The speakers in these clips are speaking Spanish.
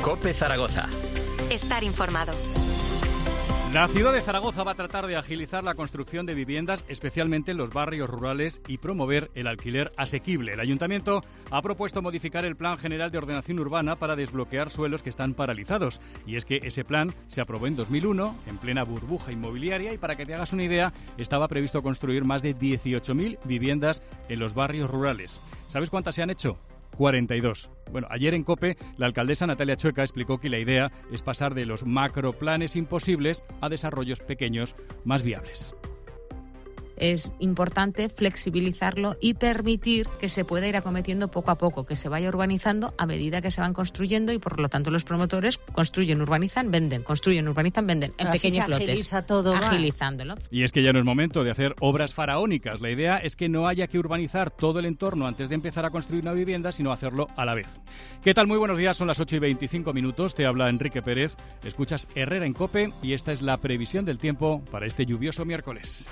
COPE Zaragoza. Estar informado. La ciudad de Zaragoza va a tratar de agilizar la construcción de viviendas, especialmente en los barrios rurales, y promover el alquiler asequible. El Ayuntamiento ha propuesto modificar el Plan General de Ordenación Urbana para desbloquear suelos que están paralizados. Y es que ese plan se aprobó en 2001, en plena burbuja inmobiliaria, y para que te hagas una idea, estaba previsto construir más de 18.000 viviendas en los barrios rurales. ¿Sabes cuántas se han hecho? 42. Bueno, ayer en COPE, la alcaldesa Natalia Chueca explicó que la idea es pasar de los macroplanes imposibles a desarrollos pequeños más viables. Es importante flexibilizarlo y permitir que se pueda ir acometiendo poco a poco, que se vaya urbanizando a medida que se van construyendo y por lo tanto los promotores construyen, urbanizan, venden, construyen, urbanizan, venden en pequeños lotes. Agiliza todo más. Agilizándolo. Y es que ya no es momento de hacer obras faraónicas. La idea es que no haya que urbanizar todo el entorno antes de empezar a construir una vivienda, sino hacerlo a la vez. ¿Qué tal? Muy buenos días, son las 8:25. Te habla Enrique Pérez. Escuchas Herrera en COPE y esta es la previsión del tiempo para este lluvioso miércoles.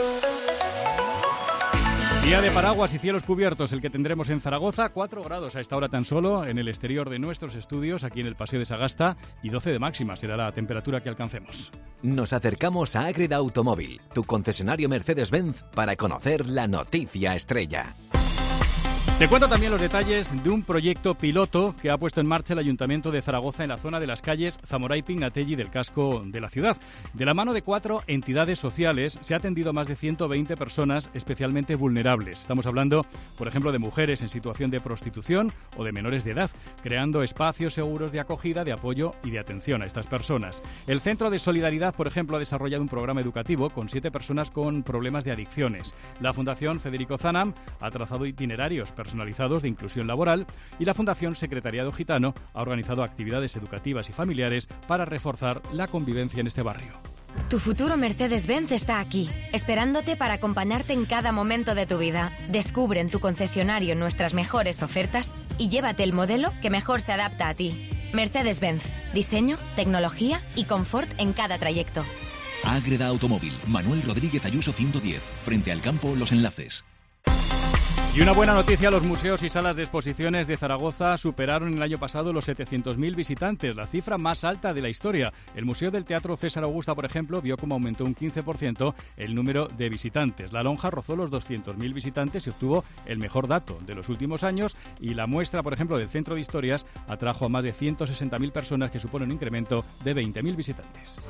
Día de paraguas y cielos cubiertos el que tendremos en Zaragoza, 4 grados a esta hora tan solo en el exterior de nuestros estudios, aquí en el Paseo de Sagasta, y 12 de máxima será la temperatura que alcancemos. Nos acercamos a Ágreda Automóvil, tu concesionario Mercedes-Benz, para conocer la noticia estrella. Te cuento también los detalles de un proyecto piloto que ha puesto en marcha el Ayuntamiento de Zaragoza en la zona de las calles Zamora y Pignatelli del casco de la ciudad. De la mano de 4 entidades sociales se ha atendido a más de 120 personas especialmente vulnerables. Estamos hablando, por ejemplo, de mujeres en situación de prostitución o de menores de edad, creando espacios seguros de acogida, de apoyo y de atención a estas personas. El Centro de Solidaridad, por ejemplo, ha desarrollado un programa educativo con 7 personas con problemas de adicciones. La Fundación Federico Zanam ha trazado itinerarios personalizados de inclusión laboral y la Fundación Secretariado Gitano ha organizado actividades educativas y familiares para reforzar la convivencia en este barrio. Tu futuro Mercedes-Benz está aquí, esperándote para acompañarte en cada momento de tu vida. Descubre en tu concesionario nuestras mejores ofertas y llévate el modelo que mejor se adapta a ti. Mercedes-Benz, diseño, tecnología y confort en cada trayecto. Ágreda Automóvil, Manuel Rodríguez Ayuso 110, frente al campo Los Enlaces. Y una buena noticia, los museos y salas de exposiciones de Zaragoza superaron el año pasado los 700.000 visitantes, la cifra más alta de la historia. El Museo del Teatro César Augusta, por ejemplo, vio cómo aumentó un 15% el número de visitantes. La Lonja rozó los 200.000 visitantes y obtuvo el mejor dato de los últimos años. Y la muestra, por ejemplo, del Centro de Historias atrajo a más de 160.000 personas, que supone un incremento de 20.000 visitantes.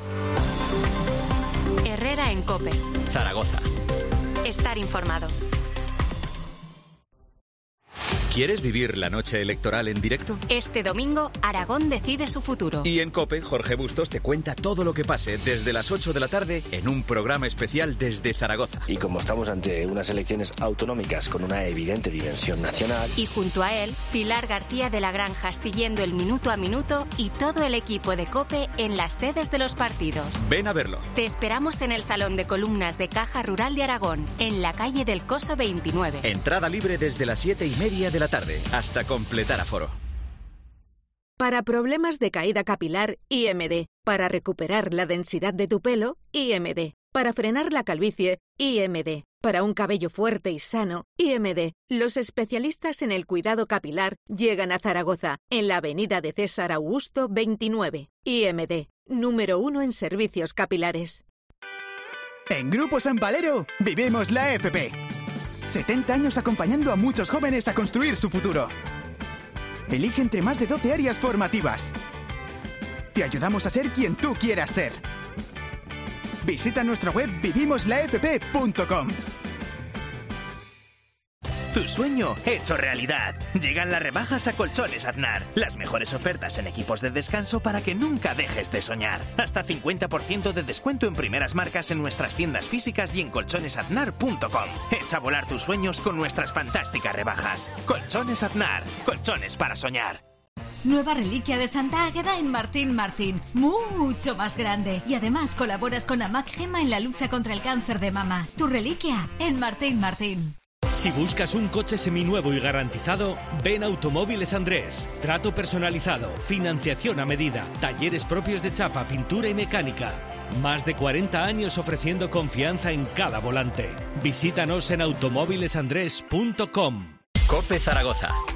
Herrera en COPE. Zaragoza. Estar informado. ¿Quieres vivir la noche electoral en directo? Este domingo, Aragón decide su futuro. Y en COPE, Jorge Bustos te cuenta todo lo que pase desde las 8 de la tarde en un programa especial desde Zaragoza. Y como estamos ante unas elecciones autonómicas con una evidente dimensión nacional... Y junto a él, Pilar García de la Granja siguiendo el minuto a minuto y todo el equipo de COPE en las sedes de los partidos. Ven a verlo. Te esperamos en el Salón de Columnas de Caja Rural de Aragón, en la calle del Coso 29. Entrada libre desde las 7:30 de la tarde, hasta completar aforo. Para problemas de caída capilar, IMD. Para recuperar la densidad de tu pelo, IMD. Para frenar la calvicie, IMD. Para un cabello fuerte y sano, IMD. Los especialistas en el cuidado capilar llegan a Zaragoza, en la avenida de César Augusto 29. IMD. Número 1 en servicios capilares. En Grupo San Valero vivimos la FP. 70 años acompañando a muchos jóvenes a construir su futuro. Elige entre más de 12 áreas formativas. Te ayudamos a ser quien tú quieras ser. Visita nuestra web vivimoslafp.com. Tu sueño hecho realidad. Llegan las rebajas a Colchones Aznar. Las mejores ofertas en equipos de descanso para que nunca dejes de soñar. Hasta 50% de descuento en primeras marcas en nuestras tiendas físicas y en colchonesaznar.com. Echa a volar tus sueños con nuestras fantásticas rebajas. Colchones Aznar. Colchones para soñar. Nueva reliquia de Santa Águeda en Martín Martín. Mucho más grande. Y además colaboras con AMAC Gema en la lucha contra el cáncer de mama. Tu reliquia en Martín Martín. Si buscas un coche seminuevo y garantizado, ven a Automóviles Andrés. Trato personalizado, financiación a medida, talleres propios de chapa, pintura y mecánica. Más de 40 años ofreciendo confianza en cada volante. Visítanos en automóvilesandrés.com. COPE Zaragoza.